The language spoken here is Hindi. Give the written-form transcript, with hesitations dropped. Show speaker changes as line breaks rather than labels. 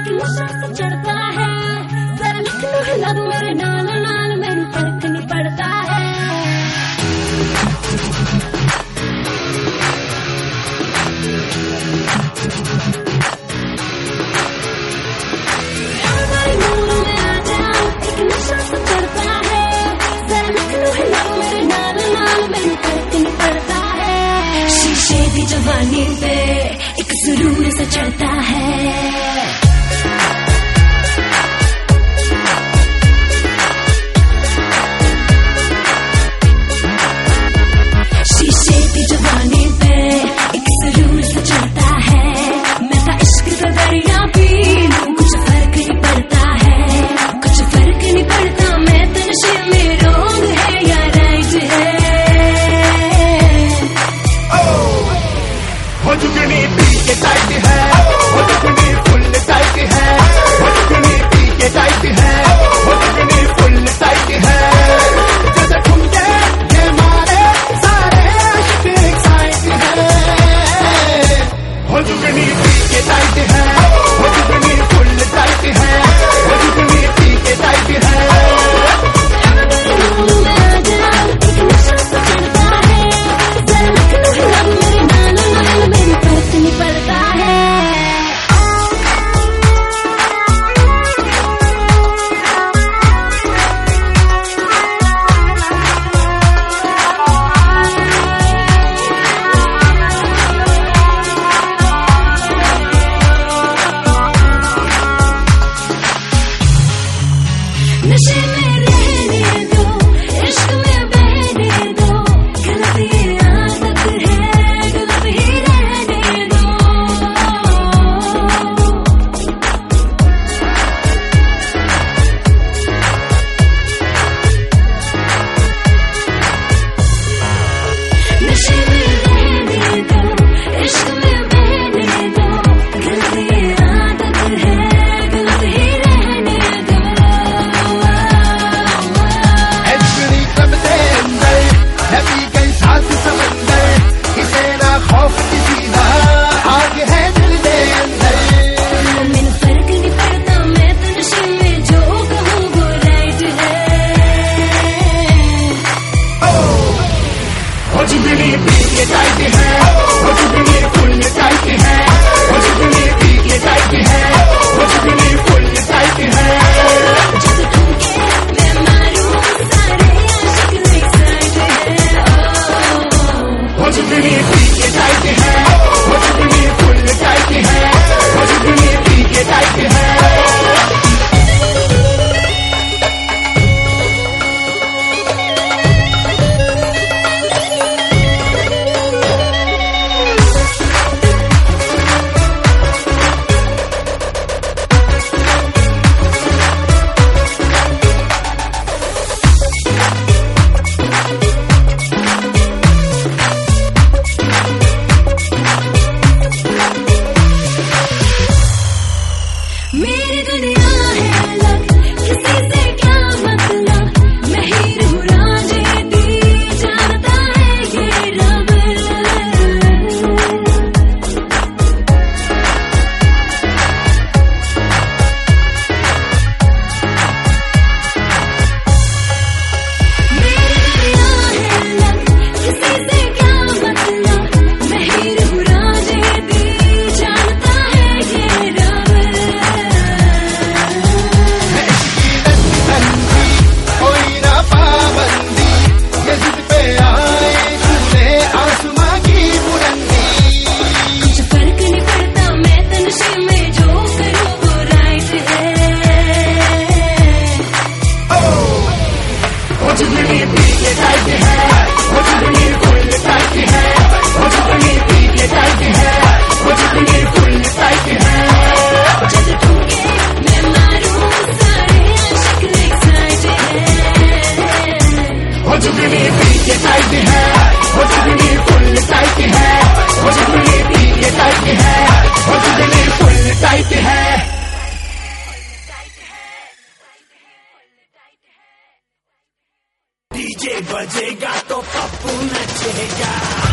एक नशा सा चढ़ता है, जरा निकलो हिला दो मेरे नाल नाल, मैंने फर्क नहीं पड़ता है। हमारे मूड में आ जाओ, एक नशा सा चढ़ता है, जरा निकलो हिला दो मेरे नाल नाल, मैंने फर्क नहीं पड़ता है। शीशे की जवानी पे एक सुरूर सा चढ़ता है, शीशे की जवानी पे एक सुरूर सा चढ़ता है। मैं तो इश्क का दरिया पी लूं, कुछ फर्क नहीं पड़ता है, कुछ फर्क नहीं पड़ता। मैं तो नशे में रोंग है या राइट है।
हो जुगनी पी के टाइट है, हो जुगनी फुल टाइट है, हो जुगनी पी के टाइट है, हो जुगनी फुल टाइट है। जैसे ठुमके ये मारे सारे आशिक एक्साइट है। हो जुगनी पी के टाइट है, हो जुगनी फुल टाइट है, हो जुगनी पी के टाइट है।
नशे में रहने दो, इश्क में बहने दो, गलत ये आदत है, गलत ही रहने दो। नशे में रहने दो, इश्क में बहने दो, गलत ये आदत है, गलत ही रहने दो।
है पी गई साथ समंदर, इसे ना खौफ किसी का, आग है दिल दे अंदर।
मैंने फर्क नहीं पड़ता, मैं तो नशे में जो कहूँ वो राइट है।
हो जुगनी पी के टाइट है, हो जुगनी फुल टाइट है, हो जुगनी पी के टाइट है, हो जुगनी फुल टाइट है।
जैसे ठुमके मैं मारूं सारे आशिक एक्साइट है।
हो जुगनी पी के टाइट है, हो जुगनी फुल टाइट है, हो जुगनी पी के टाइट है।
मेरी दुनिया है अलग, किसी से क्या मतलब, मैं हीर हूँ राजेती, जानता है ये रब। मेरी दुनिया है अलग, किसी से क्या मतलब, मैं हीर हूँ राजेती, जानता है ये रब।
कोई ना पाबंदी, ये जिद पे आए छूने आसमां की बुलंदी।
कुछ फर्क नहीं पड़ता, मैं तो नशे में जो करूँ वो राइट है।
हो जुगनी पी के टाइट है, हो जुगनी फुल टाइट है, हो जुगनी पी के टाइट है, हो जुगनी फुल टाइट है।
जैसे ठुमके मैं मारूं सारे आशिक एक्साइट है।
हो जुगनी पी के टाइट है, हो जुगनी फुल टाइट है, हो जुगनी पी के टाइट है, हो जुगनी फुल टाइट है। डीजे बजेगा तो पप्पू नचेगा।